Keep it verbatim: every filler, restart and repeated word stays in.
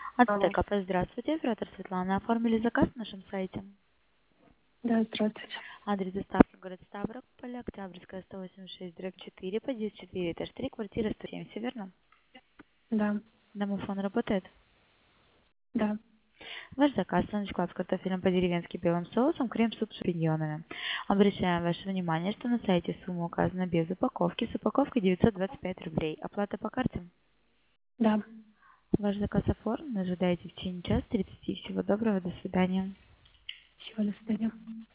Алло. Ацтек АП, здравствуйте, оператор Светлана. Оформили заказ на нашем сайте. Да, здравствуйте. Адрес доставки город Ставрополь, Октябрьская, сто восемьдесят шесть, дробь четыре, подъезд четыре, этаж три, квартира сто семь, все верно? Да, Домофон работает. да. Ваш заказ саночклад с картофелем по-деревенски белым соусом, крем-суп с шампиньонами. Обращаем ваше внимание, что на сайте сумма указана без упаковки, с упаковкой девятьсот двадцать пять рублей. Оплата по карте. Да. Ваш заказ оформлен, ожидайте в течение часа тридцати. Всего доброго, до свидания. Всего до свидания.